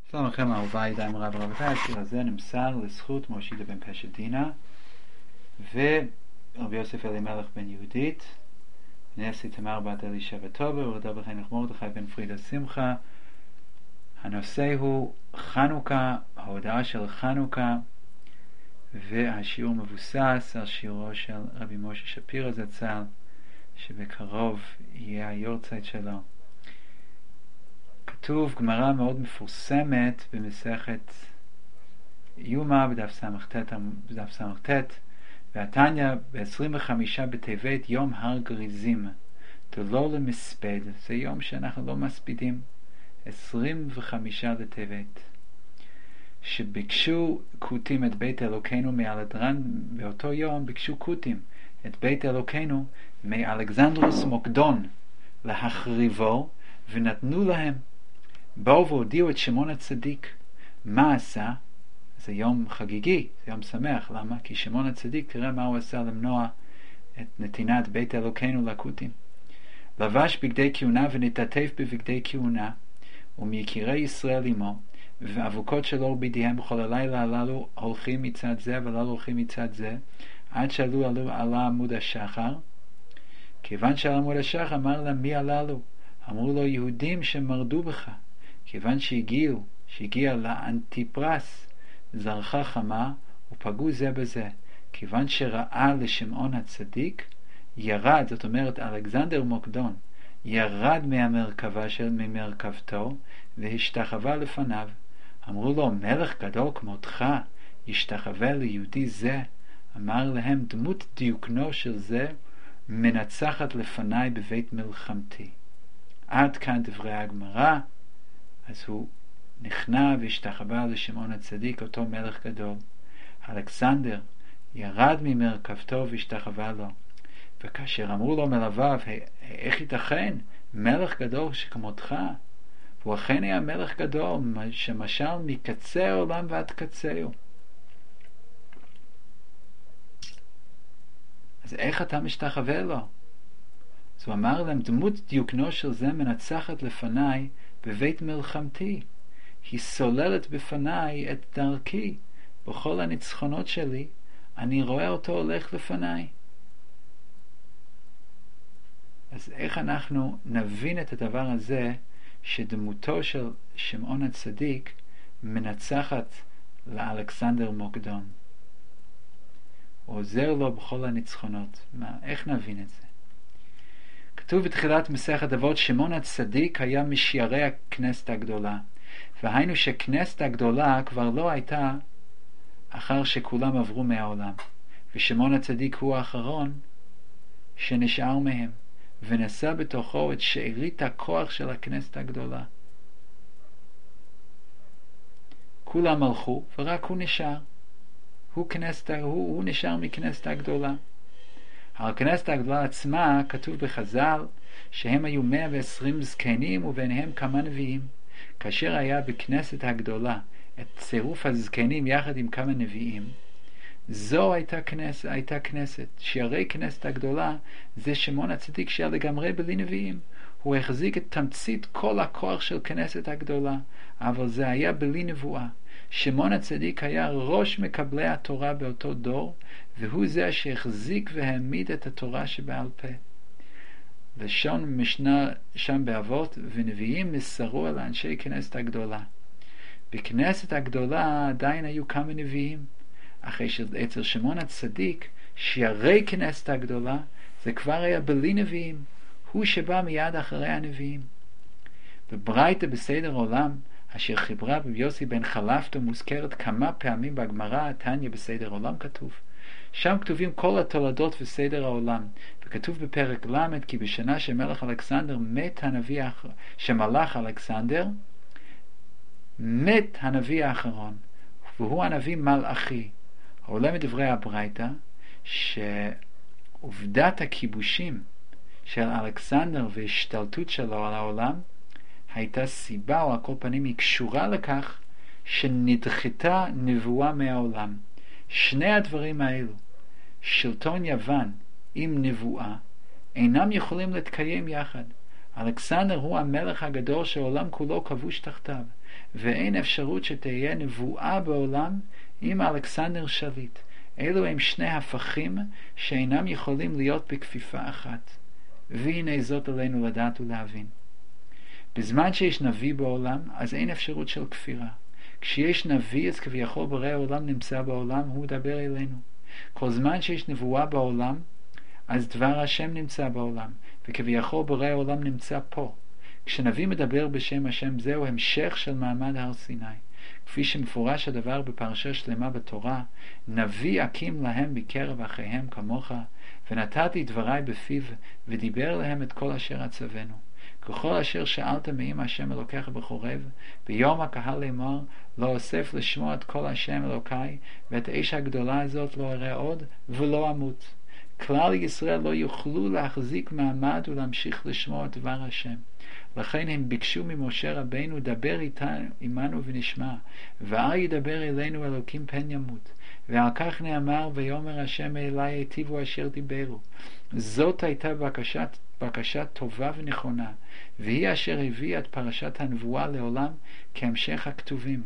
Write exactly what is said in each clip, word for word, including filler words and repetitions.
שלום לכם, אהוביי, די מרב ורבותיי. השיר הזה נמסר לזכות מושידה בן פשדינה ורבי יוסף אלימלך בן יהודית, נשיא תמר בת אלישע וטובר ורדוף לחינוך מרדכי בן פרידה שמחה. הנושא הוא חנוכה, ההודעה של חנוכה, והשיעור מבוסס על שיעורו של רבי משה שפירא זצ"ל, שבקרוב יהיה היורצייט שלו. כתוב גמרא מאוד מפורסמת במסכת יומא בדף ס"ט, בדף ס"ט, והתניא ב-עשרים וחמישה בטבת יום הר גריזים, דלא למספד, זה יום שאנחנו לא מספידים, עשרים וחמישה לטבת, שביקשו כותים את בית אלוקינו מאלדרן. באותו יום ביקשו כותים את בית אלוקינו מאלכסנדרוס מוקדון להחריבו, ונתנו להם. באו והודיעו את שמעון הצדיק. מה עשה? זה יום חגיגי, זה יום שמח. למה? כי שמעון הצדיק, תראה מה הוא עשה למנוע את נתינת בית אלוקינו לכותים. לבש בגדי כהונה ונתעטף בבגדי כהונה, ומיקירי ישראל עמו, ואבוקות שלו בידיהם בכל הלילה הללו הולכים מצד זה והללו הולכים מצד זה, עד שעלו עלו עלה עמוד השחר. כיוון שעל עמוד השחר אמר להם, מי הללו? אמרו לו, יהודים שמרדו בך. כיוון שהגיעו, שהגיע לאנטיפרס, זרחה חמה ופגעו זה בזה. כיוון שראה לשמעון הצדיק, ירד, זאת אומרת אלכסנדר מוקדון, ירד מהמרכבה של ממרכבתו והשתחווה לפניו. אמרו לו, מלך גדול כמותך השתחווה ליהודי זה? אמר להם, דמות דיוקנו של זה מנצחת לפניי בבית מלחמתי. עד כאן דברי הגמרא. אז הוא נכנע והשתחווה לשמעון הצדיק, אותו מלך גדול. אלכסנדר ירד ממרכבתו והשתחווה לו. וכאשר אמרו לו מלוויו, איך ייתכן מלך גדול שכמותך? הוא אכן היה מלך גדול שמשל מקצה העולם ועד קצהו. אז איך אתה משתחווה לו? אז הוא אמר להם, דמות דיוקנו של זה מנצחת לפניי בבית מלחמתי. היא סוללת בפניי את דרכי. בכל הניצחונות שלי אני רואה אותו הולך לפניי. אז איך אנחנו נבין את הדבר הזה, שדמותו של שמעון הצדיק מנצחת לאלכסנדר מוקדון? הוא עוזר לו בכל הניצחונות. מה, איך נבין את זה? כתוב בתחילת מסכת אבות, שמעון הצדיק היה משיירי הכנסת הגדולה. והיינו שכנסת הגדולה כבר לא הייתה אחר שכולם עברו מהעולם. ושמעון הצדיק הוא האחרון שנשאר מהם, ונשא בתוכו את שארית הכוח של הכנסת הגדולה. כולם הלכו ורק הוא נשאר. הוא, כנסת, הוא, הוא נשאר מכנסת הגדולה. על הכנסת הגדולה עצמה כתוב בחז"ל שהם היו מאה ועשרים זקנים וביניהם כמה נביאים. כאשר היה בכנסת הגדולה את צירוף הזקנים יחד עם כמה נביאים, זו הייתה כנסת, הייתה כנסת. שהרי כנסת הגדולה זה שמעון הצדיק שהיה לגמרי בלי נביאים. הוא החזיק את תמצית כל הכוח של כנסת הגדולה, אבל זה היה בלי נבואה. שמעון הצדיק היה ראש מקבלי התורה באותו דור, והוא זה שהחזיק והעמיד את התורה שבעל פה. לשון משנה שם באבות, ונביאים מסרו על אנשי כנסת הגדולה. בכנסת הגדולה עדיין היו כמה נביאים, אחרי שאצל שמעון הצדיק שהרי כנסת הגדולה זה כבר היה בלי נביאים, הוא שבא מיד אחרי הנביאים. בברייתא בסדר עולם אשר חיברה רבי יוסי בן חלפתא מוזכרת כמה פעמים בגמרא, תניא בסדר עולם כתוב. שם כתובים כל התולדות וסדר העולם, וכתוב בפרק למד כי בשנה שמלך אלכסנדר מת הנביא האחרון, שמלך אלכסנדר מת הנביא האחרון, והוא הנביא מלאכי. העולה מדברי הברייתא שעובדת הכיבושים של אלכסנדר והשתלטות שלו על העולם הייתה סיבה, או על כל פנים היא קשורה לכך שנדחתה נבואה מהעולם. שני הדברים האלו, שלטון יוון עם נבואה, אינם יכולים להתקיים יחד. אלכסנדר הוא המלך הגדול שהעולם כולו כבוש תחתיו, ואין אפשרות שתהיה נבואה בעולם אם אלכסנדר שליט. אלו הם שני הפכים שאינם יכולים להיות בכפיפה אחת. והנה זאת עלינו לדעת ולהבין. בזמן שיש נביא בעולם, אז אין אפשרות של כפירה. כשיש נביא, אז כביכול בורא העולם נמצא בעולם, הוא מדבר אלינו. כל זמן שיש נבואה בעולם, אז דבר השם נמצא בעולם, וכביכול בורא העולם נמצא פה. כשנביא מדבר בשם השם, זהו המשך של מעמד הר סיני. כפי שמפורש הדבר בפרשה שלמה בתורה, נביא אקים להם בקרב אחיהם כמוך, ונתתי דברי בפיו, ודיבר להם את כל אשר אצוונו. ככל אשר שאלת מעם השם אלוקיך בחורב, ביום הקהל לאמור, לא אוסף לשמוע את כל השם אלוקי, ואת האש הגדולה הזאת לא אראה עוד, ולא אמות. כלל ישראל לא יוכלו להחזיק מעמד ולהמשיך לשמוע את דבר השם. לכן הם ביקשו ממשה רבינו, דבר איתנו, עמנו ונשמע, ואל ידבר אלינו אלוקים פן ימות. ועל כך נאמר, ויאמר השם אלי היטיבו אשר דיברו. זאת הייתה בקשת, בקשה טובה ונכונה, והיא אשר הביאה את פרשת הנבואה לעולם כהמשך הכתובים.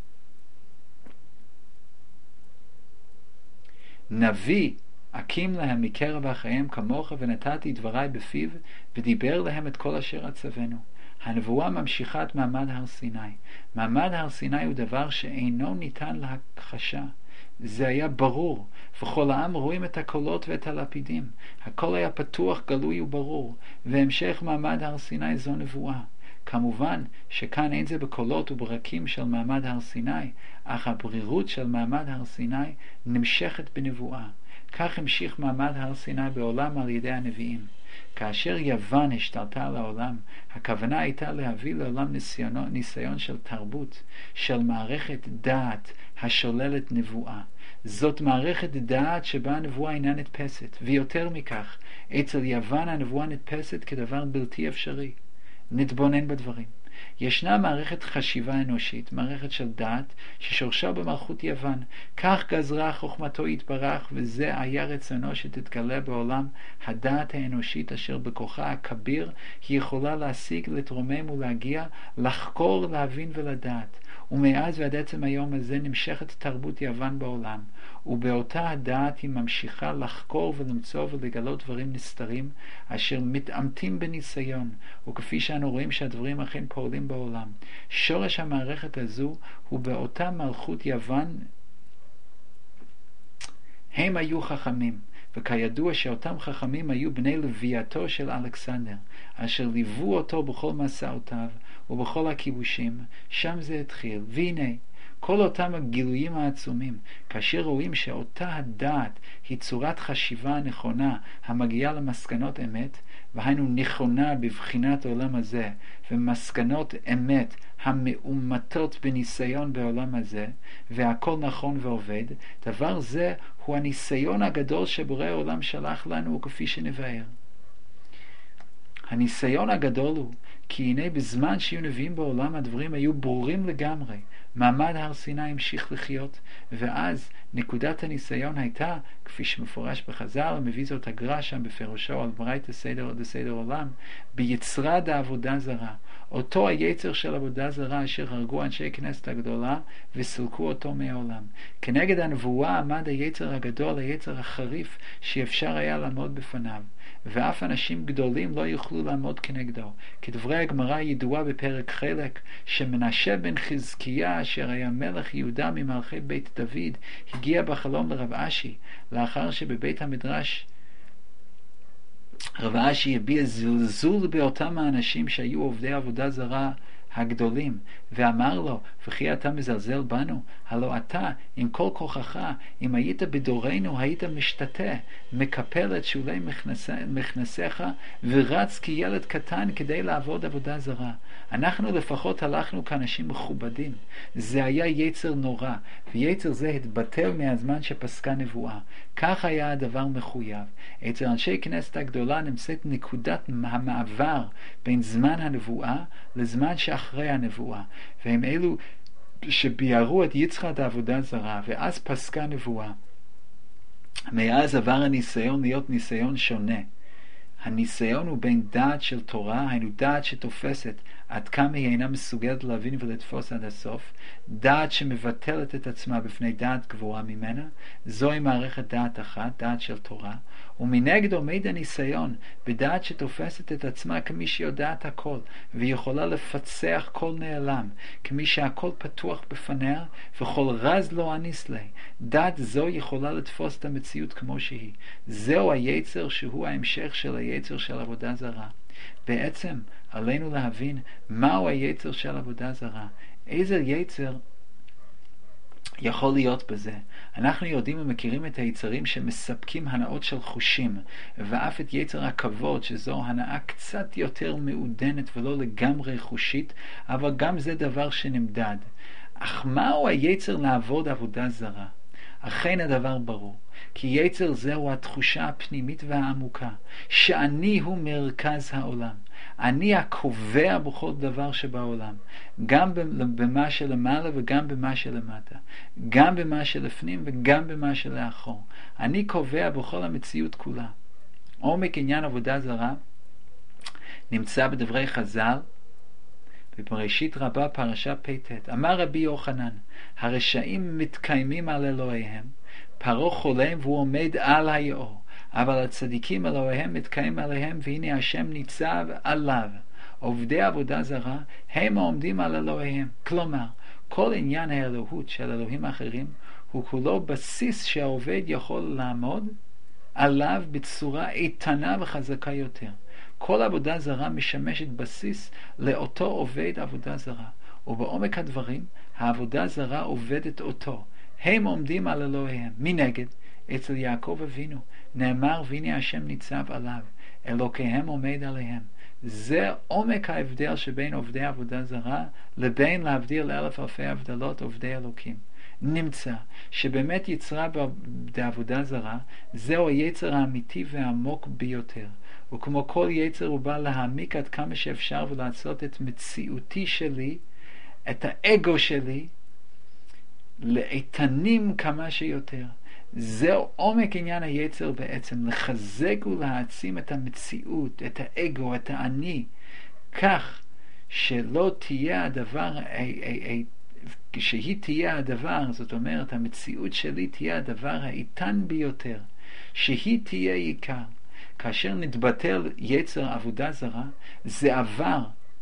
נביא אקים להם מקרב אחיהם כמוך, ונתתי דברי בפיו, ודיבר להם את כל אשר אצוונו. הנבואה ממשיכה את מעמד הר סיני. מעמד הר סיני הוא דבר שאינו ניתן להכחשה. זה היה ברור, וכל העם רואים את הקולות ואת הלפידים. הכל היה פתוח, גלוי וברור, והמשך מעמד הר סיני זו נבואה. כמובן שכאן אין זה בקולות וברקים של מעמד הר סיני, אך הברירות של מעמד הר סיני נמשכת בנבואה. כך המשיך מעמד הר סיני בעולם על ידי הנביאים. כאשר יוון השתלטה על העולם, הכוונה הייתה להביא לעולם ניסיון, ניסיון של תרבות, של מערכת דעת השוללת נבואה. זאת מערכת דעת שבה הנבואה אינה נתפסת, ויותר מכך, אצל יוון הנבואה נתפסת כדבר בלתי אפשרי. נתבונן בדברים. ישנה מערכת חשיבה אנושית, מערכת של דעת, ששורשה במלכות יוון. כך גזרה חוכמתו יתברך, וזה היה רצונו שתתגלה בעולם הדעת האנושית, אשר בכוחה הכביר היא יכולה להשיג, לתרומם ולהגיע, לחקור, להבין ולדעת. ומאז ועד עצם היום הזה נמשכת תרבות יוון בעולם, ובאותה הדעת היא ממשיכה לחקור ולמצוא ולגלות דברים נסתרים אשר מתאמתים בניסיון, וכפי שאנו רואים שהדברים אכן פועלים בעולם. שורש המערכת הזו הוא באותה מלכות יוון. הם היו חכמים, וכידוע שאותם חכמים היו בני לווייתו של אלכסנדר, אשר ליוו אותו בכל מסעותיו ובכל הכיבושים. שם זה התחיל. והנה כל אותם הגילויים העצומים, כאשר רואים שאותה הדעת היא צורת חשיבה נכונה המגיעה למסקנות אמת, והיינו נכונה בבחינת העולם הזה, ומסקנות אמת המאומתות בניסיון בעולם הזה, והכל נכון ועובד, דבר זה הוא הניסיון הגדול שבורא העולם שלח לנו, וכפי שנבהר. הניסיון הגדול הוא כי הנה בזמן שיהיו נביאים בעולם הדברים היו ברורים לגמרי. מעמד הר סיני המשיך לחיות, ואז נקודת הניסיון הייתה, כפי שמפורש בחז"ל, מביא זאת הגר"א שם בפירושו על ברייתא סדר דסדר עולם, ביצרה דעבודה זרה. אותו היצר של עבודה זרה אשר הרגו אנשי כנסת הגדולה וסילקו אותו מהעולם. כנגד הנבואה עמד היצר הגדול, היצר החריף שאפשר היה לעמוד בפניו, ואף אנשים גדולים לא יוכלו לעמוד כנגדו. כדברי הגמרא ידועה בפרק חלק, שמנשה בן חזקיה אשר היה מלך יהודה ממלכי בית דוד, הגיע בחלום לרב אשי, לאחר שבבית המדרש רב אשי הביע זלזול באותם האנשים שהיו עובדי עבודה זרה הגדולים, ואמר לו, וכי אתה מזלזל בנו? הלא אתה, עם כל כוחך, אם היית בדורנו, היית משתתה, מקפל את שולי מכנסיך, ורץ כילד קטן כדי לעבוד עבודה זרה. אנחנו לפחות הלכנו כאנשים מכובדים. זה היה יצר נורא, ויצר זה התבטל מהזמן שפסקה נבואה. כך היה הדבר מחויב. אצל אנשי כנסת הגדולה נמצאת נקודת המעבר בין זמן הנבואה לזמן שאחרי הנבואה, והם אלו שביארו את יצחק העבודה זרה, ואז פסקה נבואה. מאז עבר הניסיון להיות ניסיון שונה. הניסיון הוא בין דעת של תורה, היינו דעת שתופסת עד כמה היא אינה מסוגלת להבין ולתפוס עד הסוף, דעת שמבטלת את עצמה בפני דעת גבוהה ממנה, זוהי מערכת דעת אחת, דעת של תורה, ומנגד עומד הניסיון בדעת שתופסת את עצמה כמי שיודעת הכל, ויכולה לפצח כל נעלם, כמי שהכל פתוח בפניה, וכל רז לא אניס לי. דעת זו יכולה לתפוס את המציאות כמו שהיא. זהו היצר שהוא ההמשך של היצר של עבודה זרה. בעצם עלינו להבין מהו היצר של עבודה זרה. איזה יצר יכול להיות בזה? אנחנו יודעים ומכירים את היצרים שמספקים הנאות של חושים, ואף את יצר הכבוד, שזו הנאה קצת יותר מעודנת ולא לגמרי חושית, אבל גם זה דבר שנמדד. אך מהו היצר לעבוד עבודה זרה? אכן הדבר ברור, כי יצר זהו התחושה הפנימית והעמוקה, שאני הוא מרכז העולם. אני הקובע בכל דבר שבעולם, גם במה שלמעלה וגם במה שלמטה, גם במה שלפנים וגם במה שלאחור. אני קובע בכל המציאות כולה. עומק עניין עבודה זרה נמצא בדברי חז"ל, ובראשית רבה פרשה פ"ט. אמר רבי יוחנן, הרשעים מתקיימים על אלוהיהם, פרעה חולם והוא עומד על היאור, אבל הצדיקים אלוהיהם מתקיים עליהם, והנה השם ניצב עליו. עובדי עבודה זרה הם העומדים על אלוהיהם. כלומר, כל עניין האלוהות של אלוהים אחרים הוא כולו בסיס שהעובד יכול לעמוד עליו בצורה איתנה וחזקה יותר. כל עבודה זרה משמשת בסיס לאותו עובד עבודה זרה, ובעומק הדברים העבודה זרה עובדת אותו. הם עומדים על אלוהיהם. מנגד, אצל יעקב אבינו נאמר והנה השם ניצב עליו, אלוקיהם עומד עליהם. זה עומק ההבדל שבין עובדי עבודה זרה לבין להבדיל אלף אלפי הבדלות עובדי אלוקים. נמצא שבאמת יצרה בעבודה זרה זהו היצר האמיתי והעמוק ביותר, וכמו כל יצר הוא בא להעמיק עד כמה שאפשר ולעשות את מציאותי שלי, את האגו שלי, לאיתנים כמה שיותר. זהו עומק עניין היצר בעצם, לחזק ולהעצים את המציאות, את האגו, את האני, כך שלא תהיה הדבר, שהיא תהיה הדבר, זאת אומרת המציאות שלי תהיה הדבר האיתן ביותר, שהיא תהיה עיקר. כאשר נתבטל יצר עבודה זרה, זה עבר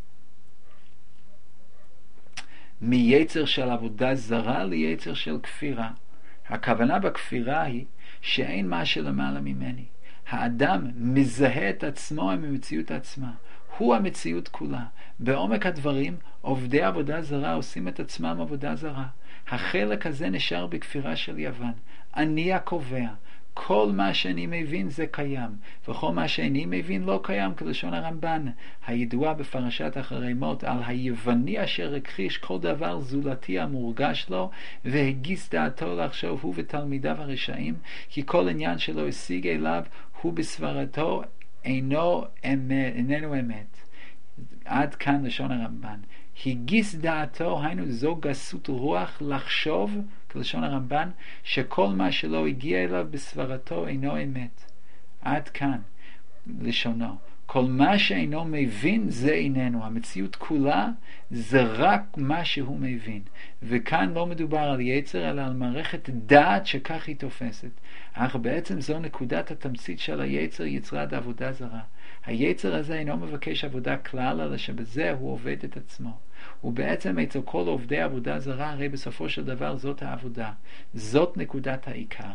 מיצר של עבודה זרה ליצר של כפירה. הכוונה בכפירה היא שאין מה שלמעלה ממני. האדם מזהה את עצמו עם המציאות עצמה. הוא המציאות כולה. בעומק הדברים, עובדי עבודה זרה עושים את עצמם עבודה זרה. החלק הזה נשאר בכפירה של יוון. אני הקובע. כל מה שאני מבין זה קיים, וכל מה שאני מבין לא קיים, כלשון הרמב"ן הידוע בפרשת אחרי מות, על היווני אשר הכחיש כל דבר זולתי המורגש לו, והגיס דעתו לחשוב הוא ותלמידיו הרשעים, כי כל עניין שלו השיג אליו הוא בסברתו אינו אמת, איננו אמת. עד כאן לשון הרמב"ן. הגיס דעתו, היינו זו גסות רוח לחשוב, כלשון הרמב"ן, שכל מה שלא הגיע אליו בסברתו אינו אמת. עד כאן לשונו. כל מה שאינו מבין זה איננו. המציאות כולה זה רק מה שהוא מבין. וכאן לא מדובר על יצר, אלא על מערכת דעת שכך היא תופסת. אך בעצם זו נקודת התמצית של היצר, יצרת עבודה זרה. היצר הזה אינו מבקש עבודה כלל, אלא שבזה הוא עובד את עצמו. ובעצם אצל כל עובדי עבודה זרה, הרי בסופו של דבר זאת העבודה. זאת נקודת העיקר.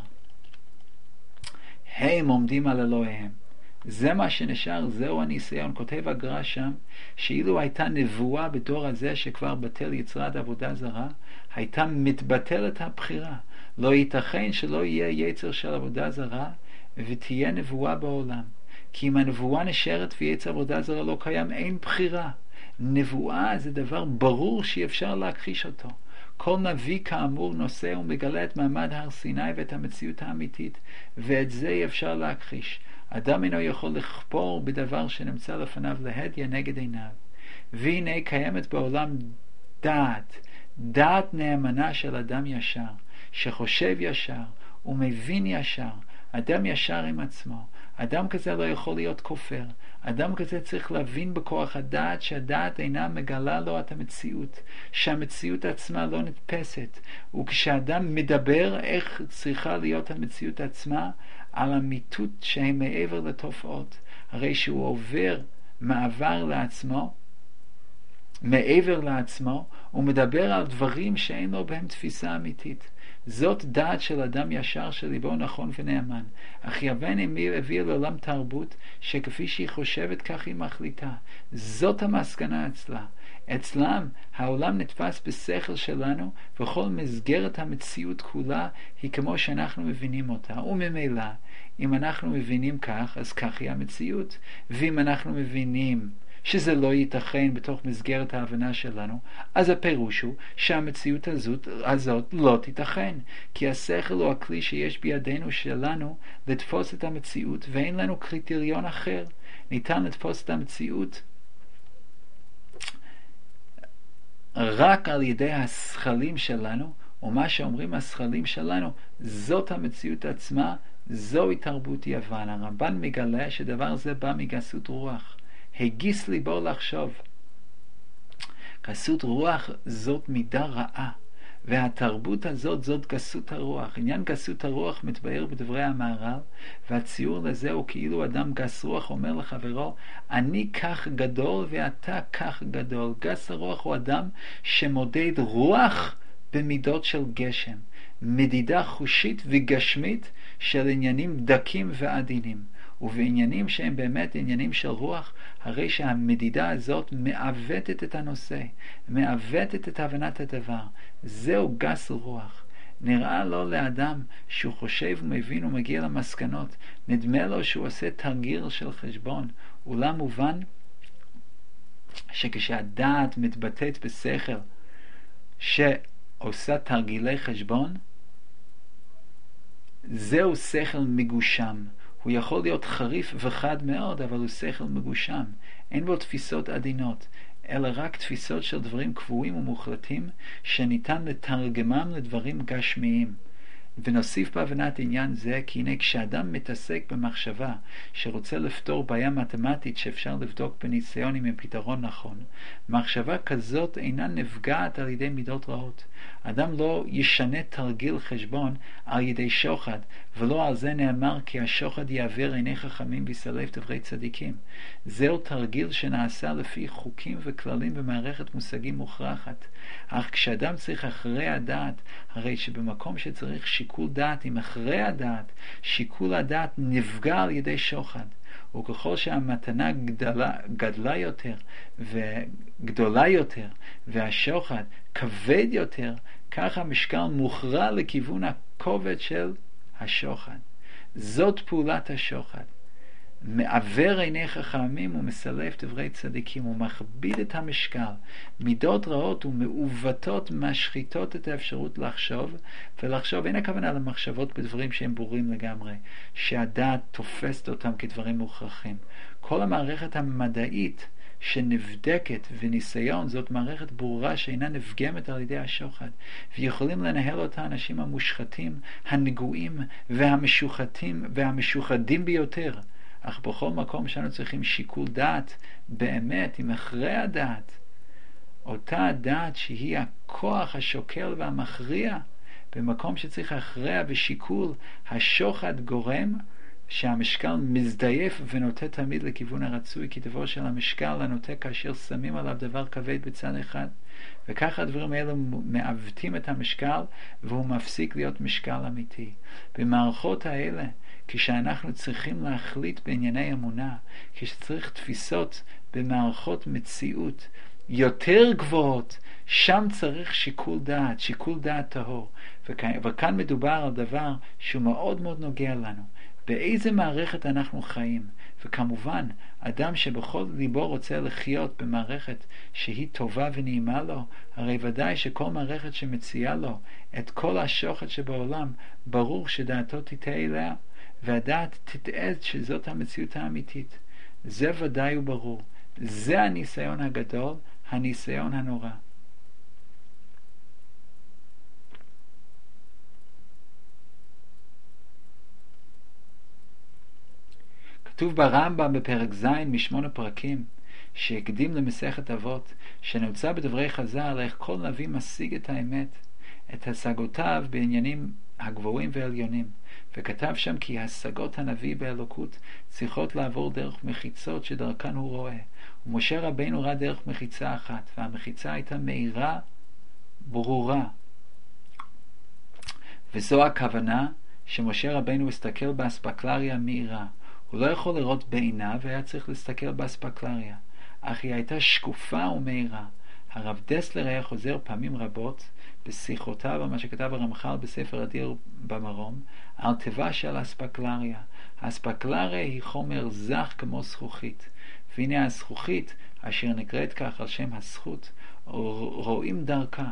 הם עומדים על אלוהיהם. זה מה שנשאר, זהו הניסיון. כותב הגר"א שם, שאילו הייתה נבואה בדור הזה שכבר בטל יצרת עבודה זרה, הייתה מתבטלת הבחירה. לא ייתכן שלא יהיה יצר של עבודה זרה, ותהיה נבואה בעולם. כי אם הנבואה נשארת ויצר עבודה זרה לא קיים, אין בחירה. נבואה זה דבר ברור שאי אפשר להכחיש אותו. כל נביא כאמור נושא ומגלה את מעמד הר סיני ואת המציאות האמיתית, ואת זה אי אפשר להכחיש. אדם אינו יכול לכפור בדבר שנמצא לפניו להדיה נגד עיניו. והנה קיימת בעולם דעת, דעת נאמנה של אדם ישר, שחושב ישר ומבין ישר, אדם ישר עם עצמו. אדם כזה לא יכול להיות כופר. אדם כזה צריך להבין בכוח הדעת שהדעת אינה מגלה לו את המציאות, שהמציאות עצמה לא נתפסת. וכשאדם מדבר איך צריכה להיות המציאות עצמה, על אמיתות שהיא מעבר לתופעות, הרי שהוא עובר מעבר לעצמו, מעבר לעצמו, הוא מדבר על דברים שאין לו בהם תפיסה אמיתית. זאת דעת של אדם ישר שליבו נכון ונאמן. אך יוון הביא לעולם תרבות שכפי שהיא חושבת כך היא מחליטה. זאת המסקנה אצלה. אצלם העולם נתפס בשכל שלנו, וכל מסגרת המציאות כולה היא כמו שאנחנו מבינים אותה. וממילא, אם אנחנו מבינים כך, אז כך היא המציאות. ואם אנחנו מבינים שזה לא ייתכן בתוך מסגרת ההבנה שלנו, אז הפירוש הוא שהמציאות הזאת, הזאת לא תיתכן, כי השכל הוא הכלי שיש בידינו שלנו לתפוס את המציאות, ואין לנו קריטריון אחר. ניתן לתפוס את המציאות רק על ידי השכלים שלנו, ומה שאומרים השכלים שלנו, זאת המציאות עצמה, זוהי תרבות יוון. הרמב"ן מגלה שדבר זה בא מגסות רוח. הגיס ליבו לחשוב. גסות רוח זאת מידה רעה, והתרבות הזאת זאת גסות הרוח. עניין גסות הרוח מתבאר בדברי המהר"ל, והציור לזה הוא כאילו אדם גס רוח אומר לחברו, אני כך גדול ואתה כך גדול. גס הרוח הוא אדם שמודד רוח במידות של גשם, מדידה חושית וגשמית של עניינים דקים ועדינים. ובעניינים שהם באמת עניינים של רוח, הרי שהמדידה הזאת מעוותת את הנושא, מעוותת את הבנת הדבר. זהו גס רוח. נראה לו לאדם שהוא חושב ומבין ומגיע למסקנות, נדמה לו שהוא עושה תרגיל של חשבון. אולם מובן שכשהדעת מתבטאת בשכל שעושה תרגילי חשבון, זהו שכל מגושם. הוא יכול להיות חריף וחד מאוד, אבל הוא שכל מגושם. אין בו תפיסות עדינות, אלא רק תפיסות של דברים קבועים ומוחלטים, שניתן לתרגמם לדברים גשמיים. ונוסיף בהבנת עניין זה, כי הנה כשאדם מתעסק במחשבה שרוצה לפתור בעיה מתמטית שאפשר לבדוק בניסיון עם פתרון נכון, מחשבה כזאת אינה נפגעת על ידי מידות רעות. אדם לא ישנה תרגיל חשבון על ידי שוחד, ולא על זה נאמר כי השוחד יעביר עיני חכמים ויסלף דברי צדיקים. זהו תרגיל שנעשה לפי חוקים וכללים במערכת מושגים מוכרחת. אך כשאדם צריך אחרי הדעת, הרי שבמקום שצריך שיקול דעת עם אחרי הדעת, שיקול הדעת נפגע על ידי שוחד. וככל שהמתנה גדלה, גדלה יותר וגדולה יותר, והשוחד כבד יותר, כך המשקל מוכרע לכיוון הכובד של השוחד. זאת פעולת השוחד. מעבר עיני חכמים ומסלף דברי צדיקים, ומכביד את המשקל. מידות רעות ומעוותות משחיתות את האפשרות לחשוב, ולחשוב אין הכוונה למחשבות בדברים שהם ברורים לגמרי, שהדעת תופסת אותם כדברים מוכרחים. כל המערכת המדעית שנבדקת וניסיון זאת מערכת ברורה שאינה נפגמת על ידי השוחד, ויכולים לנהל אותה אנשים המושחתים, הנגועים והמשוחתים והמשוחדים ביותר. אך בכל מקום שאנו צריכים שיקול דעת באמת עם אחרי הדעת, אותה הדעת שהיא הכוח השוקל והמכריע, במקום שצריך הכרע ושיקול, השוחד גורם שהמשקל מזדייף ונוטה תמיד לכיוון הרצוי, כי דבר של המשקל הנוטה כאשר שמים עליו דבר כבד בצד אחד, וככה הדברים האלה מעוותים את המשקל והוא מפסיק להיות משקל אמיתי. במערכות האלה, כשאנחנו צריכים להחליט בענייני אמונה, כשצריך תפיסות במערכות מציאות יותר גבוהות, שם צריך שיקול דעת, שיקול דעת טהור. וכאן, וכאן מדובר על דבר שהוא מאוד מאוד נוגע לנו. באיזה מערכת אנחנו חיים? וכמובן, אדם שבכל ליבו רוצה לחיות במערכת שהיא טובה ונעימה לו, הרי ודאי שכל מערכת שמציעה לו את כל השוחד שבעולם, ברור שדעתו תטעה אליה, והדעת תתעד שזאת המציאות האמיתית. זה ודאי וברור. זה הניסיון הגדול, הניסיון הנורא. כתוב ברמב"ם בפרק ז' משמונה פרקים, שהקדים למסכת אבות, שנמצא בדברי חז"ל איך כל נביא משיג את האמת, את השגותיו בעניינים הגבוהים והעליונים, וכתב שם כי השגות הנביא באלוקות צריכות לעבור דרך מחיצות שדרכן הוא רואה, ומשה רבינו ראה דרך מחיצה אחת, והמחיצה הייתה מהירה ברורה, וזו הכוונה שמשה רבינו הסתכל באספקלריה מהירה. הוא לא יכול לראות בעיניו, והיה צריך להסתכל באספקלריה, אך היא הייתה שקופה ומהירה. הרב דסלר היה חוזר פעמים רבות בשיחותיו על מה שכתב הרמח"ל בספר אדיר במרום על טבעה של האספקלריה. האספקלריה היא חומר זך כמו זכוכית, והנה הזכוכית אשר נקראת כך על שם הזכות, רואים דרכה.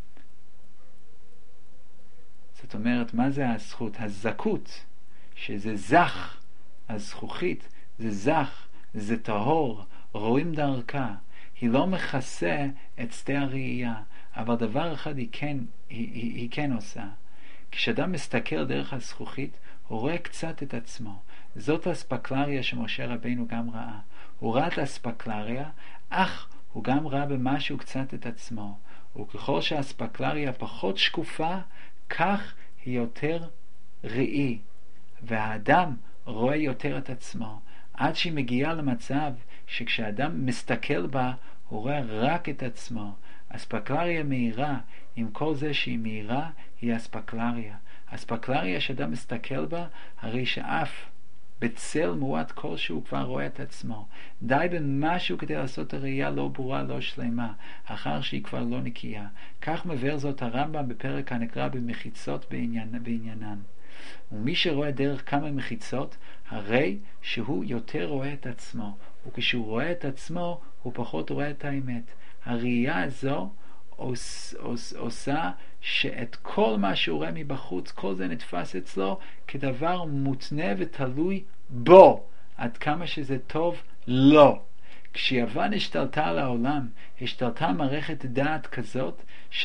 זאת אומרת, מה זה הזכות? הזכות, שזה זך, הזכוכית זה זך, זה טהור, רואים דרכה. היא לא מכסה את שדה הראייה, אבל דבר אחד היא כן, היא, היא, היא כן עושה. כשאדם מסתכל דרך הזכוכית, הוא רואה קצת את עצמו. זאת האספקלריה שמשה רבינו גם ראה. הוא ראה את האספקלריה, אך הוא גם ראה במשהו קצת את עצמו. וככל שהאספקלריה פחות שקופה, כך היא יותר ראי, והאדם רואה יותר את עצמו, עד שהיא מגיעה למצב שכשאדם מסתכל בה, הוא רואה רק את עצמו. אספקלריה מהירה, עם כל זה שהיא מהירה, היא אספקלריה. אספקלריה שאדם מסתכל בה, הרי שאף בצל מועט כלשהו כבר רואה את עצמו. די במשהו כדי לעשות הראייה לא ברורה, לא שלמה, אחר שהיא כבר לא נקייה. כך מבאר זאת הרמב"ם בפרק הנקרא במחיצות בעניין, בעניינן. ומי שרואה דרך כמה מחיצות, הרי שהוא יותר רואה את עצמו, וכשהוא רואה את עצמו, הוא פחות רואה את האמת. הראייה הזו עוש, עוש, עושה שאת כל מה שהוא רואה מבחוץ, כל זה נתפס אצלו כדבר מותנה ותלוי בו, עד כמה שזה טוב, לא. כשיוון השתלטה על העולם, השתלטה מערכת דעת כזאת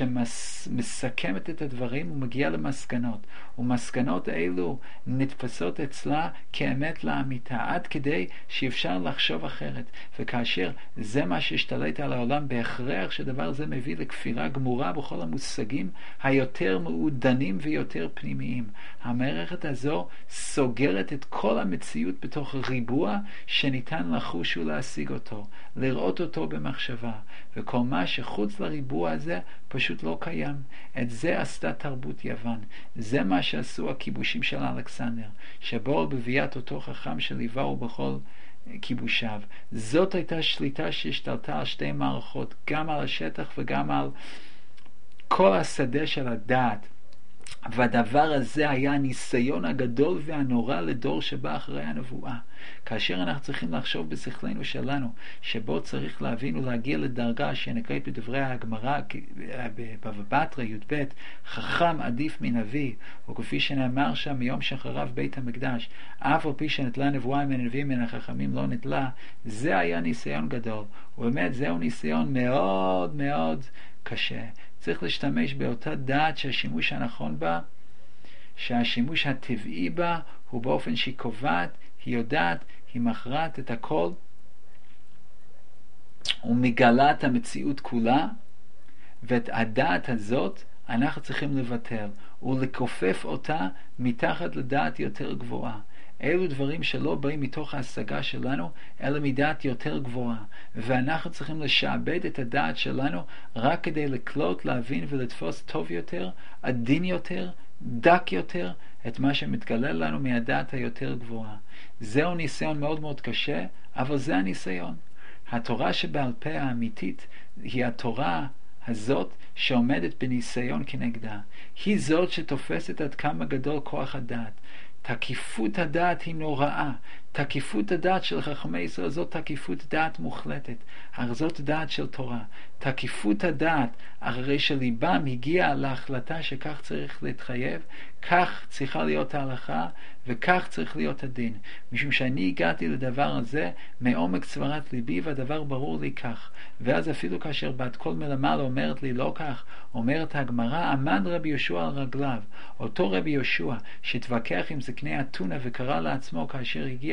שמסכמת את הדברים ומגיעה למסקנות, ומסקנות אלו נתפסות אצלה כאמת לאמיתה, עד כדי שאפשר לחשוב אחרת. וכאשר זה מה שהשתלט על העולם, בהכרח שדבר זה מביא לכפירה גמורה בכל המושגים היותר מעודנים ויותר פנימיים. המערכת הזו סוגרת את כל המציאות בתוך ריבוע שניתן לחוש ולהשיג אותו, לראות אותו במחשבה, וכל מה שחוץ לריבוע הזה פשוט לא קיים. את זה עשתה תרבות יוון. זה מה שעשו הכיבושים של אלכסנדר, שבאו בביאת אותו חכם שליווהו בכל כיבושיו. זאת הייתה שליטה שהשתלטה על שתי מערכות, גם על השטח וגם על כל השדה של הדעת. והדבר הזה היה הניסיון הגדול והנורא לדור שבא אחרי הנבואה. כאשר אנחנו צריכים לחשוב בשכלנו שלנו, שבו צריך להבין ולהגיע לדרגה שנקראת בדברי הגמרא בבבא בתרא י"ב, חכם עדיף מנביא, וכפי שנאמר שם מיום שחרב בית המקדש, אף על פי שנטלה נבואה מן הנביאים מן החכמים לא נטלה. זה היה ניסיון גדול, ובאמת זהו ניסיון מאוד מאוד קשה. צריך להשתמש באותה דעת שהשימוש הנכון בה, שהשימוש הטבעי בה הוא באופן שהיא קובעת, היא יודעת, היא מכרעת את הכל ומגלה את המציאות כולה, ואת הדעת הזאת אנחנו צריכים לבטל ולכופף אותה מתחת לדעת יותר גבוהה. אלו דברים שלא באים מתוך ההשגה שלנו, אלא מדעת יותר גבוהה. ואנחנו צריכים לשעבד את הדעת שלנו רק כדי לקלוט, להבין ולתפוס טוב יותר, עדין יותר, דק יותר, את מה שמתגלה לנו מהדעת היותר גבוהה. זהו ניסיון מאוד מאוד קשה, אבל זה הניסיון. התורה שבעל פה האמיתית היא התורה הזאת שעומדת בניסיון כנגדה. היא זאת שתופסת עד כמה גדול כוח הדעת. תקיפות הדעת היא נוראה. תקיפות הדעת של חכמי ישראל זאת תקיפות דעת מוחלטת, אך זאת דעת של תורה. תקיפות הדעת, אחרי שליבם הגיע להחלטה שכך צריך להתחייב, כך צריכה להיות ההלכה וכך צריך להיות הדין. משום שאני הגעתי לדבר הזה מעומק צורת ליבי, והדבר ברור לי כך. ואז אפילו כאשר בת קול מלמעלה אומרת לי לא כך, אומרת הגמרא, עמד רבי יהושע על רגליו. אותו רבי יהושע שהתווכח עם זקני אתונה וקרא לעצמו כאשר הגיע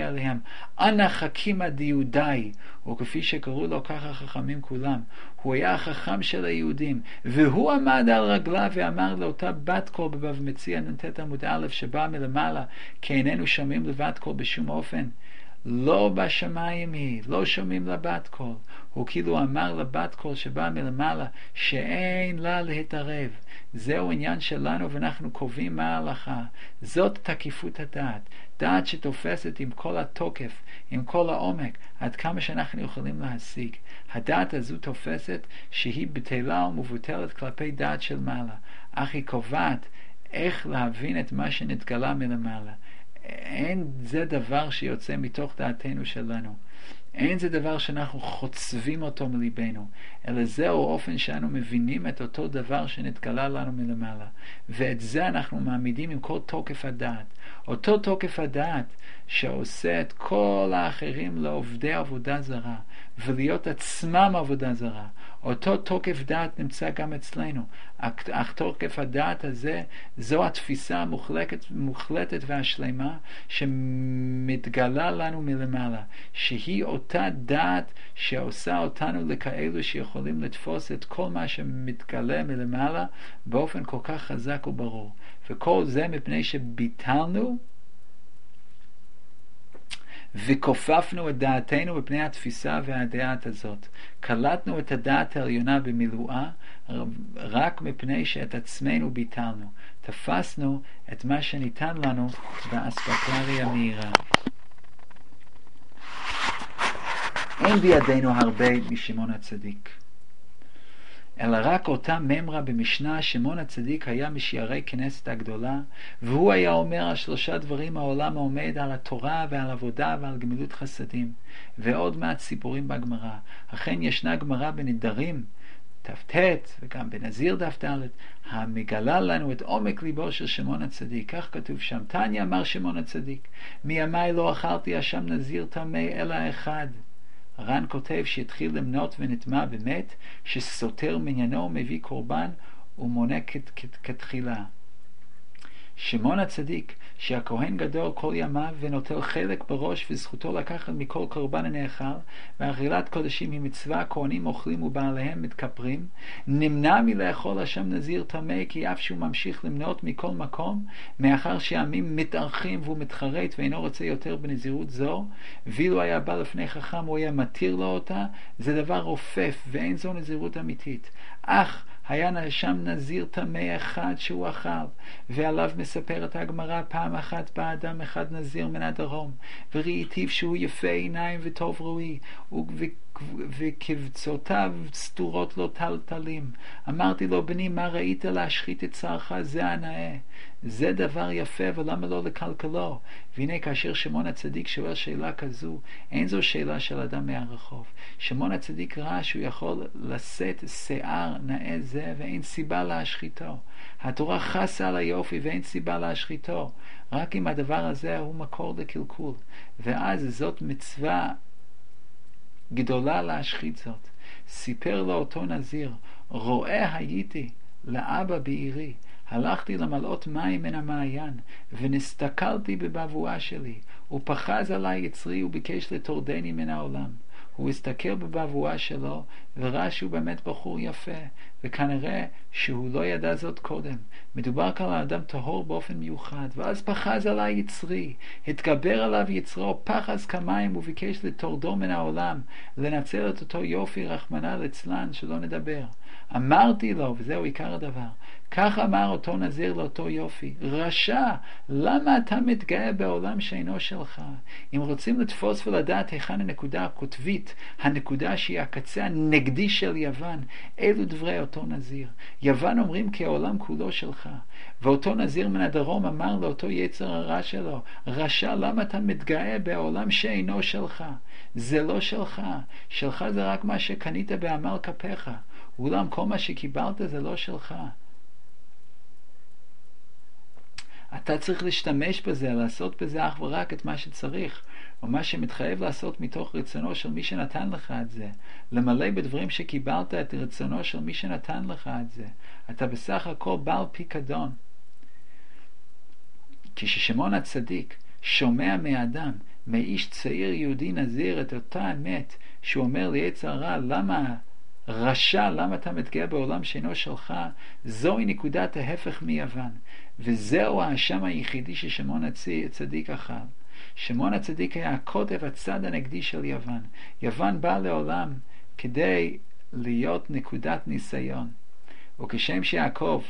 עליהם, אנא חכימא דיודאי, וכפי שקראו לו ככה חכמים כולם, הוא היה החכם של היהודים, והוא עמד על רגליו ואמר לאותה בת קול בבבא מציעא נ"ט עמוד א' שבאה מלמעלה, כי איננו שומעים לבת קול בשום אופן, לא בשמיים היא, לא שומעים לבת קול. הוא כאילו אמר לבת קול שבאה מלמעלה שאין לה להתערב. זהו עניין שלנו ואנחנו קובעים מה ההלכה. זאת תקיפות הדעת, דעת שתופסת עם כל התוקף, עם כל העומק, עד כמה שאנחנו יכולים להשיג. הדעת הזו תופסת שהיא בטלה ומבוטלת כלפי דעת של מעלה, אך היא קובעת איך להבין את מה שנתגלה מלמעלה. אין זה דבר שיוצא מתוך דעתנו שלנו, אין זה דבר שאנחנו חוצבים אותו מליבנו, אלא זהו אופן שאנו מבינים את אותו דבר שנתגלה לנו מלמעלה, ואת זה אנחנו מעמידים עם כל תוקף הדעת. אותו תוקף הדעת שעושה את כל האחרים לעובדי עבודה זרה ולהיות עצמם עבודה זרה, אותו תוקף דעת נמצא גם אצלנו. אך תוקף הדעת הזה, זו התפיסה המוחלטת, מוחלטת והשלמה שמתגלה לנו מלמעלה, שהיא אותה דעת שעושה אותנו לכאלו שיכולים לתפוס את כל מה שמתגלה מלמעלה באופן כל כך חזק וברור. וכל זה מפני שביטלנו וכופפנו את דעתנו בפני התפיסה והדעת הזאת. קלטנו את הדעת העליונה במילואה רק מפני שאת עצמנו ביטלנו. תפסנו את מה שניתן לנו באספקלריה מהירה. אין בידינו הרבה משמעון הצדיק, אלא רק אותה ממרה במשנה. שמעון הצדיק היה משיערי כנסת הגדולה, והוא היה אומר על שלושה דברים העולם העומד, על התורה ועל עבודה ועל גמילות חסדים, ועוד מעט סיפורים בגמרא. אכן ישנה גמרא בנדרים ת"ט וגם בנזיר דף ד' המגלה לנו את עומק ליבו של שמעון הצדיק. כך כתוב שם, תניא אמר שמעון הצדיק, מימיי לא אכלתי אשם נזיר טמא אלא אחד. ר"ן כותב שהתחיל למנות ונטמע באמת, שסותר מניינו ומביא קורבן ומונה כתחילה. שמעון הצדיק, שהכהן גדול כל ימיו ונוטל חלק בראש וזכותו לקחת מכל קורבן הנאכל, ואכילת קודשים היא מצווה, כהנים אוכלים ובעליהם מתכפרים, נמנע מלאכול אשם נזיר טמא, כי אף שהוא ממשיך למנות מכל מקום, מאחר שהעמים מתארחים והוא מתחרט ואינו רוצה יותר בנזירות זו, ואילו היה בא לפני חכם הוא היה מתיר לו אותה. זה דבר רופף ואין זו נזירות אמיתית. אך היה שם נזיר טמא אחד שהוא אכל, ועליו מספרת הגמרא, פעם אחת בא אדם אחד נזיר מן הדרום, וראיתיו שהוא יפה עיניים וטוב רואי, וכבצותיו סתורות לו טלטלים. אמרתי לו, בני, מה ראית להשחית את צערך? זה הנאה, זה דבר יפה, ולמה לא לקלקלו? והנה כאשר שמעון הצדיק שואל שאלה כזו, אין זו שאלה של אדם מהרחוב. שמעון הצדיק ראה שהוא יכול לשאת שיער נאה זה ואין סיבה להשחיתו. התורה חסה על היופי ואין סיבה להשחיתו, רק אם הדבר הזה הוא מקור לקלקול, ואז זאת מצווה גדולה להשחית זאת. סיפר לו אותו נזיר, רואה הייתי לאבא בעירי, הלכתי למלאות מים מן המעיין, ונסתכלתי בבבואה שלי, ופחז עליי יצרי וביקש לטורדני מן העולם. הוא הסתכל בבבואה שלו וראה שהוא באמת בחור יפה, וכנראה שהוא לא ידע זאת קודם. מדובר כאן על אדם טהור באופן מיוחד. ואז פחז עליי יצרי, התגבר עליו יצרו, פחז כמים וביקש לטורדו מן העולם, לנצל את אותו יופי רחמנא ליצלן שלא נדבר. אמרתי לו, וזהו עיקר הדבר, כך אמר אותו נזיר לאותו יופי, רשע, למה אתה מתגאה בעולם שאינו שלך? אם רוצים לתפוס ולדעת היכן הנקודה הקוטבית, הנקודה שהיא הקצה הנגדי של יוון, אלו דברי אותו נזיר. יוון אומרים כי העולם כולו שלך. ואותו נזיר מן הדרום אמר לאותו יצר הרע שלו, רשע, למה אתה מתגאה בעולם שאינו שלך? זה לא שלך, שלך זה רק מה שקנית בעמל כפיך, אולם כל מה שקיבלת זה לא שלך. אתה צריך להשתמש בזה, לעשות בזה אך ורק את מה שצריך, או מה שמתחייב לעשות מתוך רצונו של מי שנתן לך את זה, למלא בדברים שקיבלת את רצונו של מי שנתן לך את זה. אתה בסך הכל בעל פיקדון. כששמעון הצדיק שומע מאדם מאיש צעיר יהודי נזיר את אותה אמת שהוא אומר ליצר הרע, למה רשע, למה אתה מתגאה בעולם שאינו שלך? זוהי נקודת ההפך מיוון, וזהו האשם היחידי ששמעון הצדיק אכל. שמעון הצדיק היה הקוטב הצד הנגדי של יוון. יוון בא לעולם כדי להיות נקודת ניסיון, וכשם שיעקב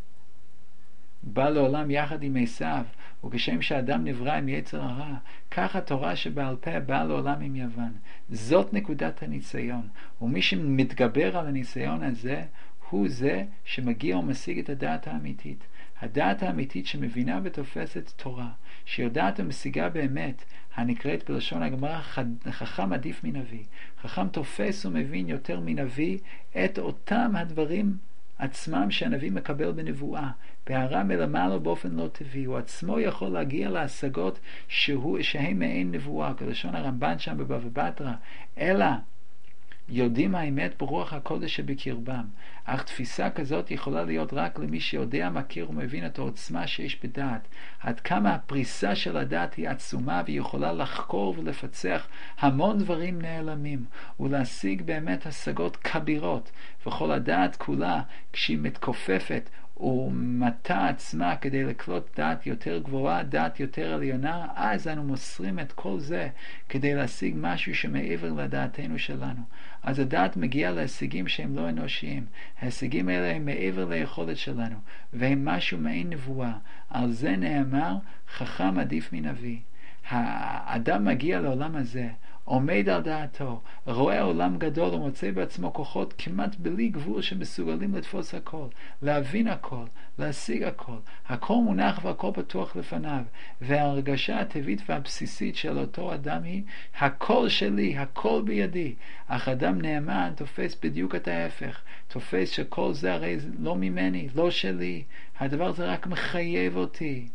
בא לעולם יחד עם עשיו, וכשם שאדם נברא עם יצר הרע, כך התורה שבעל פה באה לעולם עם יוון. זאת נקודת הניסיון, ומי שמתגבר על הניסיון הזה הוא זה שמגיע ומשיג את הדעת האמיתית. הדעת האמיתית שמבינה ותופסת תורה, שיודעת ומשיגה באמת, הנקראת בלשון הגמרא חכם עדיף מנביא. חכם תופס ומבין יותר מנביא את אותם הדברים עצמם שהנביא מקבל בנבואה, בהערה מלמעלה באופן לא טבעי. הוא עצמו יכול להגיע להשגות שהוא, שהם מעין נבואה, כלשון הרמב"ן שם בבבא בתרא, אלא יודעים האמת ברוח הקודש שבקרבם. אך תפיסה כזאת יכולה להיות רק למי שיודע, מכיר ומבין את העוצמה שיש בדעת. עד כמה הפריסה של הדעת היא עצומה, והיא יכולה לחקור ולפצח המון דברים נעלמים, ולהשיג באמת השגות כבירות. וכל הדעת כולה, כשהיא מתכופפת ומתה עצמה כדי לקלוט דעת יותר גבוהה, דעת יותר עליונה, אז אנו מוסרים את כל זה כדי להשיג משהו שמעבר לדעתנו שלנו. אז הדעת מגיעה להשיגים שהם לא אנושיים. ההשיגים האלה הם מעבר ליכולת שלנו, והם משהו מעין נבואה. על זה נאמר, חכם עדיף מנביא. האדם מגיע לעולם הזה, עומד על דעתו, רואה עולם גדול ומוצא בעצמו כוחות כמעט בלי גבול שמסוגלים לתפוס הכל, להבין הכל, להשיג הכל. הכל מונח והכל פתוח לפניו, וההרגשה הטבעית והבסיסית של אותו אדם היא, הכל שלי, הכל בידי. אך אדם נאמן תופס בדיוק את ההפך, תופס שכל זה הרי לא ממני, לא שלי, הדבר זה רק מחייב אותי.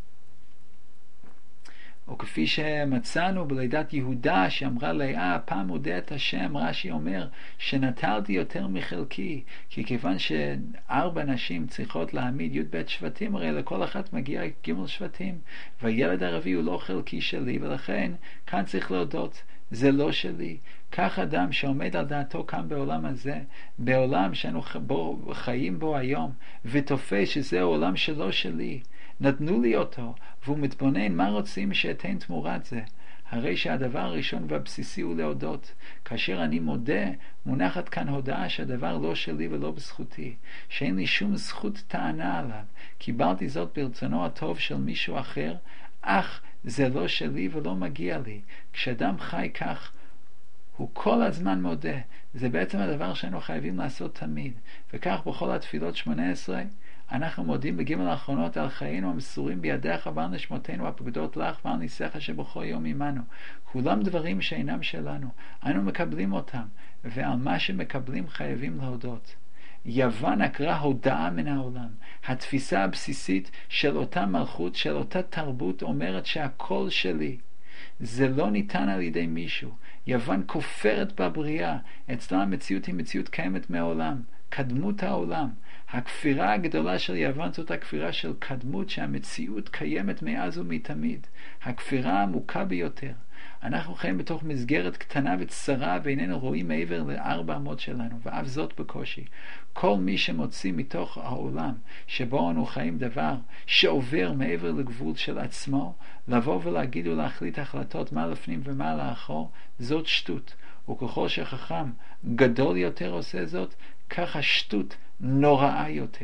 או כפי שמצאנו בלידת יהודה שאמרה לאה, פעם מודה את השם, רש"י אומר שנטלתי יותר מחלקי, כי כיוון שארבע נשים צריכות להעמיד י' ב' שבטים, הרי לכל אחת מגיע ג' שבטים, והילד הערבי הוא לא חלקי שלי, ולכן כאן צריך להודות, זה לא שלי. כך אדם שעומד על דעתו כאן בעולם הזה, בעולם שאנו בו, חיים בו היום, ותופס שזה העולם שלא שלי, נתנו לי אותו, והוא מתבונן מה רוצים שאתן תמורת זה. הרי שהדבר הראשון והבסיסי הוא להודות. כאשר אני מודה, מונחת כאן הודעה שהדבר לא שלי ולא בזכותי, שאין לי שום זכות טענה עליו. קיבלתי זאת ברצונו הטוב של מישהו אחר, אך זה לא שלי ולא מגיע לי. כשאדם חי כך, הוא כל הזמן מודה. זה בעצם הדבר שאנו חייבים לעשות תמיד. וכך בכל התפילות שמונה עשרה, אנחנו מודים בגימל האחרונות על חיינו המסורים בידיך ועל נשמותינו הפקודות לך ועל ניסיך שבכל יום עמנו. כולם דברים שאינם שלנו, אנו מקבלים אותם, ועל מה שמקבלים חייבים להודות. יוון עקרה הודעה מן העולם. התפיסה הבסיסית של אותה מלכות, של אותה תרבות, אומרת שהכל שלי. זה לא ניתן על ידי מישהו. יוון כופרת בבריאה. אצלה המציאות היא מציאות קיימת מהעולם, קדמות העולם. הכפירה הגדולה של יוון זאת הכפירה של קדמות, שהמציאות קיימת מאז ומתמיד. הכפירה העמוקה ביותר. אנחנו חיים בתוך מסגרת קטנה וצרה, ואיננו רואים מעבר לארבע אמות שלנו, ואף זאת בקושי. כל מי שמוציא מתוך העולם שבו אנו חיים דבר שעובר מעבר לגבול של עצמו, לבוא ולהגיד ולהחליט החלטות מה לפנים ומה לאחור, זאת שטות. וככל שחכם גדול יותר עושה זאת, כך השטות נוראה יותר.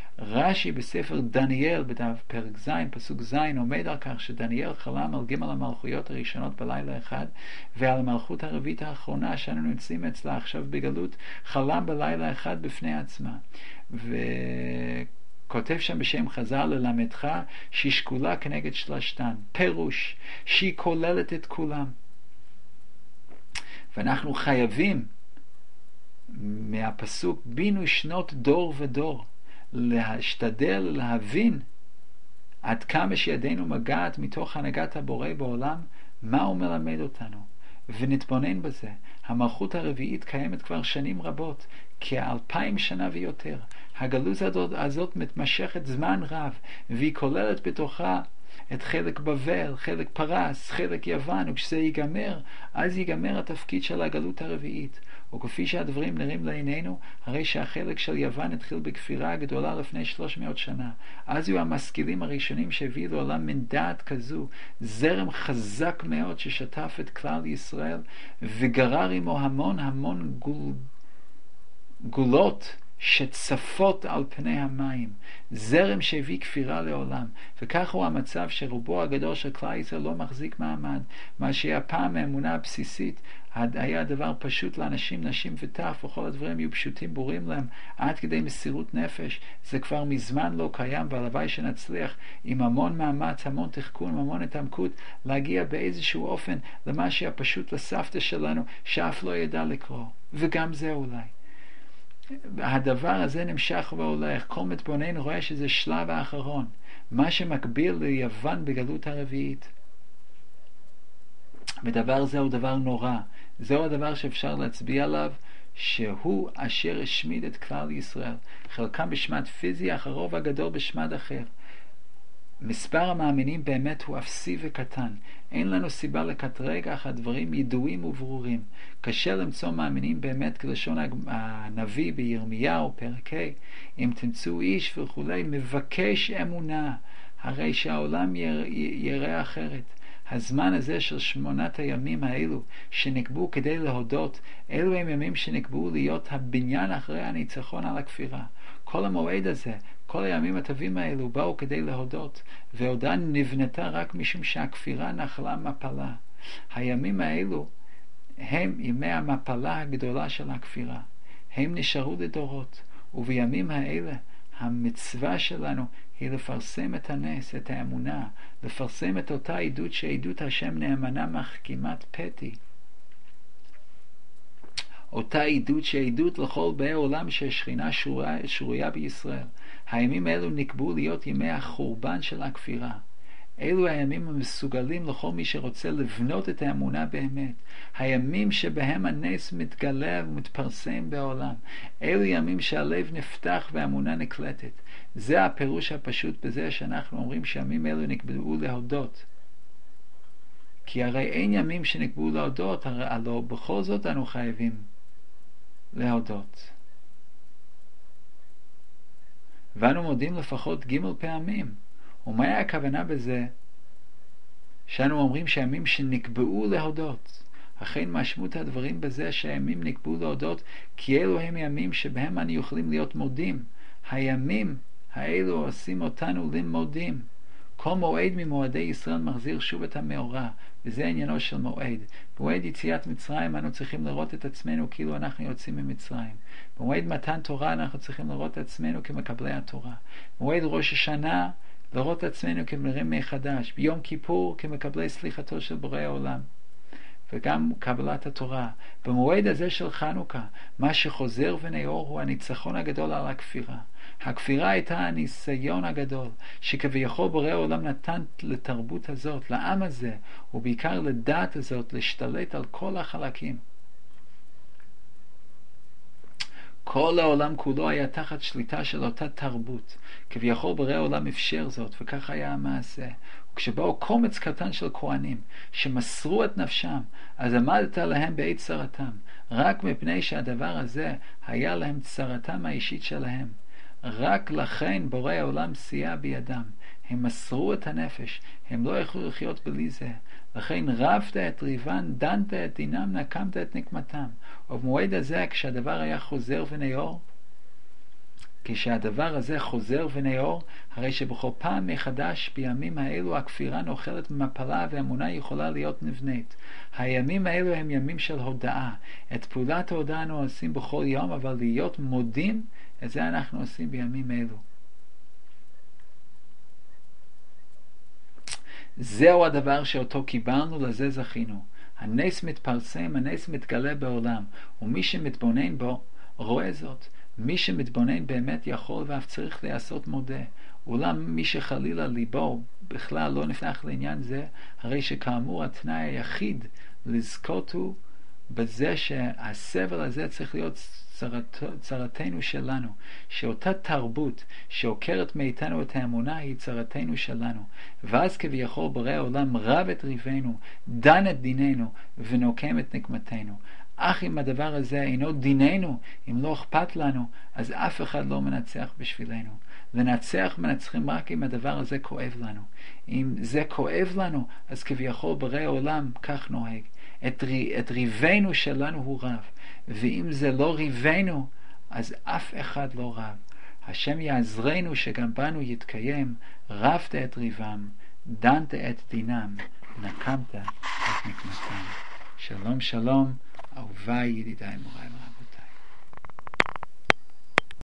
רש"י בספר דניאל בדף פרק ז' פסוק ז' עומד על כך שדניאל חלם על ג' המלכויות הראשונות בלילה אחד, ועל המלכות הרביעית האחרונה שאנו נמצאים אצלה עכשיו בגלות, חלם בלילה אחד בפני עצמה. וכותב שם בשם חז"ל, ללמדך שהיא שקולה כנגד שלושתן, פירוש שהיא כוללת את כולם. ואנחנו חייבים מהפסוק בינו שנות דור ודור להשתדל להבין עד כמה שידינו מגעת מתוך הנהגת הבורא בעולם, מה הוא מלמד אותנו, ונתבונן בזה. המלכות הרביעית קיימת כבר שנים רבות, כאלפיים שנה ויותר. הגלות הזאת, הזאת מתמשכת זמן רב, והיא כוללת בתוכה את חלק בבל, חלק פרס, חלק יוון, וכשזה ייגמר, אז ייגמר התפקיד של הגלות הרביעית. וכפי שהדברים נראים לעינינו, הרי שהחלק של יוון התחיל בכפירה הגדולה לפני שלוש מאות שנה. אז היו המשכילים הראשונים שהביאו לעולם מן דעת כזו, זרם חזק מאוד ששטף את כלל ישראל, וגרר עמו המון המון גול, גולות שצפות על פני המים, זרם שהביא כפירה לעולם. וכך הוא המצב שרובו הגדול של כלל ישראל לא מחזיק מעמד. מה שהיה פעם האמונה הבסיסית היה הדבר פשוט לאנשים, נשים וטף, וכל הדברים היו פשוטים ברורים להם עד כדי מסירות נפש. זה כבר מזמן לא קיים, והלוואי שנצליח עם המון מאמץ, המון תחכום, המון התעמקות, להגיע באיזשהו אופן למה שהיה פשוט לסבתא שלנו שאף לא ידע לקרוא. וגם זה אולי הדבר הזה נמשך והולך. כל מתבונן רואה שזה שלב האחרון, מה שמקביל ליוון בגלות הרביעית. ודבר זה הוא דבר נורא. זהו הדבר שאפשר להצביע עליו, שהוא אשר השמיד את כלל ישראל, חלקם בשמד פיזי, אך הרוב הגדול בשמד אחר. מספר המאמינים באמת הוא אפסי וקטן. אין לנו סיבה לקטרג, אך הדברים ידועים וברורים. קשה למצוא מאמינים באמת כלשון הנביא בירמיהו פרק ה', אם תמצאו איש וכולי מבקש אמונה, הרי שהעולם יראה אחרת. הזמן הזה של שמונת הימים האלו שנקבעו כדי להודות, אלו הם ימים שנקבעו להיות הבניין אחרי הניצחון על הכפירה. כל המועד הזה, כל הימים הטובים האלו באו כדי להודות, והודעה נבנתה רק משום שהכפירה נחלה מפלה. הימים האלו הם ימי המפלה הגדולה של הכפירה. הם נשארו לדורות, ובימים האלה המצווה שלנו היא לפרסם את הנס, את האמונה, לפרסם את אותה עדות שעדות השם נאמנה מחכימת פתי. אותה עדות שעדות לכל באי עולם שהשכינה שרויה, שרויה בישראל. הימים האלו נקבעו להיות ימי החורבן של הכפירה. אלו הימים המסוגלים לכל מי שרוצה לבנות את האמונה באמת. הימים שבהם הנס מתגלה ומתפרסם בעולם. אלו ימים שהלב נפתח והאמונה נקלטת. זה הפירוש הפשוט בזה שאנחנו אומרים שהימים אלו נקבעו להודות. כי הרי אין ימים שנקבעו להודות, הרי הלא בכל זאת אנו חייבים להודות. ואנו מודים לפחות ג' פעמים. ומה היה הכוונה בזה שאנו אומרים שהימים שנקבעו להודות? אכן משמעות הדברים בזה שהימים נקבעו להודות, כי אלו הם ימים שבהם אנו יכולים להיות מודים. הימים האלו עושים אותנו למודים. כל מועד ממועדי ישראל מחזיר שוב את המאורע, וזה עניינו של מועד. במועד יציאת מצרים אנו צריכים לראות את עצמנו כאילו אנחנו יוצאים ממצרים. במועד מתן תורה אנחנו צריכים לראות את עצמנו כמקבלי התורה. במועד ראש השנה לראות את עצמנו כמנרים מחדש. ביום כיפור כמקבלי סליחתו של בורא העולם, וגם קבלת התורה. במועד הזה של חנוכה, מה שחוזר ונאור הוא הניצחון הגדול על הכפירה. הכפירה הייתה הניסיון הגדול שכביכול בורא העולם נתן לתרבות הזאת, לעם הזה, ובעיקר לדעת הזאת, להשתלט על כל החלקים. כל העולם כולו היה תחת שליטה של אותה תרבות. כביכול בורא העולם אפשר זאת, וכך היה המעשה. וכשבאו קומץ קטן של כהנים שמסרו את נפשם, אז עמדת להם בעת צרתם, רק מפני שהדבר הזה היה להם צרתם האישית שלהם. רק לכן בורא העולם סייע בידם. הם מסרו את הנפש, הם לא יכלו לחיות בלי זה. לכן רבת את ריבן, דנת את דינם, נקמת את נקמתם. ובמועד הזה, כשהדבר היה חוזר ונאור, כשהדבר הזה חוזר ונאור, הרי שבכל פעם מחדש בימים האלו הכפירה נוחלת ממפלה והאמונה יכולה להיות נבנית. הימים האלו הם ימים של הודאה. את פעולת ההודאה אנו עושים בכל יום, אבל להיות מודים, את זה אנחנו עושים בימים אלו. זהו הדבר שאותו קיבלנו, לזה זכינו. הנס מתפרסם, הנס מתגלה בעולם, ומי שמתבונן בו רואה זאת. מי שמתבונן באמת יכול ואף צריך לעשות מודה. אולם מי שחלילה ליבו בכלל לא נפתח לעניין זה, הרי שכאמור התנאי היחיד לזכות הוא בזה שהסבל הזה צריך להיות צרת, צרתנו שלנו, שאותה תרבות שעוקרת מאיתנו את האמונה היא צרתנו שלנו, ואז כביכול בורא העולם רב את ריבנו, דן את דיננו ונוקם את נקמתנו. אך אם הדבר הזה אינו דיננו, אם לא אכפת לנו, אז אף אחד לא מנצח בשבילנו. לנצח מנצחים רק אם הדבר הזה כואב לנו. אם זה כואב לנו, אז כביכול בורא העולם כך נוהג. את, את ריבנו שלנו הוא רב, ואם זה לא ריבנו, אז אף אחד לא רב. השם יעזרנו שגם בנו יתקיים, רבת את ריבם, דנת את דינם, נקמת את נקמתם. שלום שלום, אהוביי ידידיי מוריי.